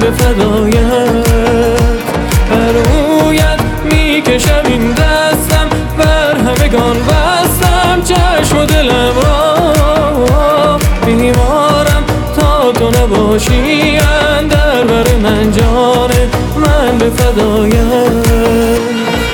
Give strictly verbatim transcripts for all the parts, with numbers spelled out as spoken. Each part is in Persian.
به فدایت. بر رویت میکشم این دستم، بر همگان بستم چشم و دلم را. بیمارم تا تو نباشی اندر بر من جان من به فدایت.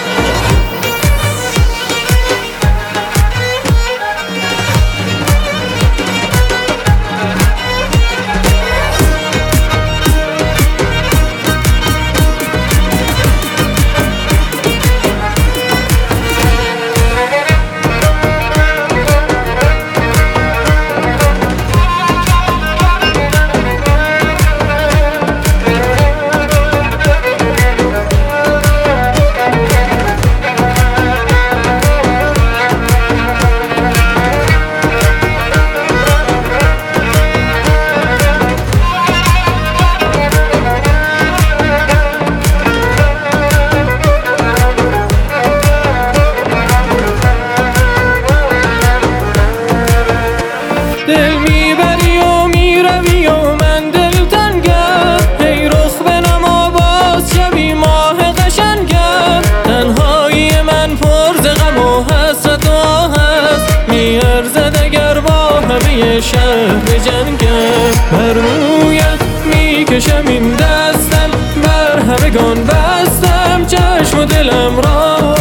دل میبری و میروی و من دلتنگم، ای رخ بنما باز شبی ماه قشنگم. تنهایی من پر ز غم و حسرت و آه است، میارزد اگر با همه شهر بجنگم. بر رویت میکشم این دستم، بر همگان بستم چشم و دلم را.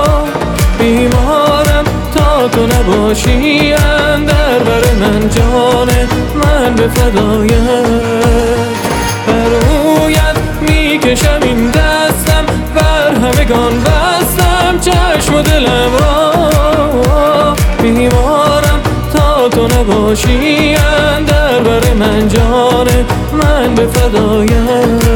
بیمارم تا تو نباشی اندر بر من جان من به فدایت. بر رویت میکشم این دستم، بر همگان بستم چشم و دلم را. بیمارم تا تو نباشی اندر بر من جان من به فدایت.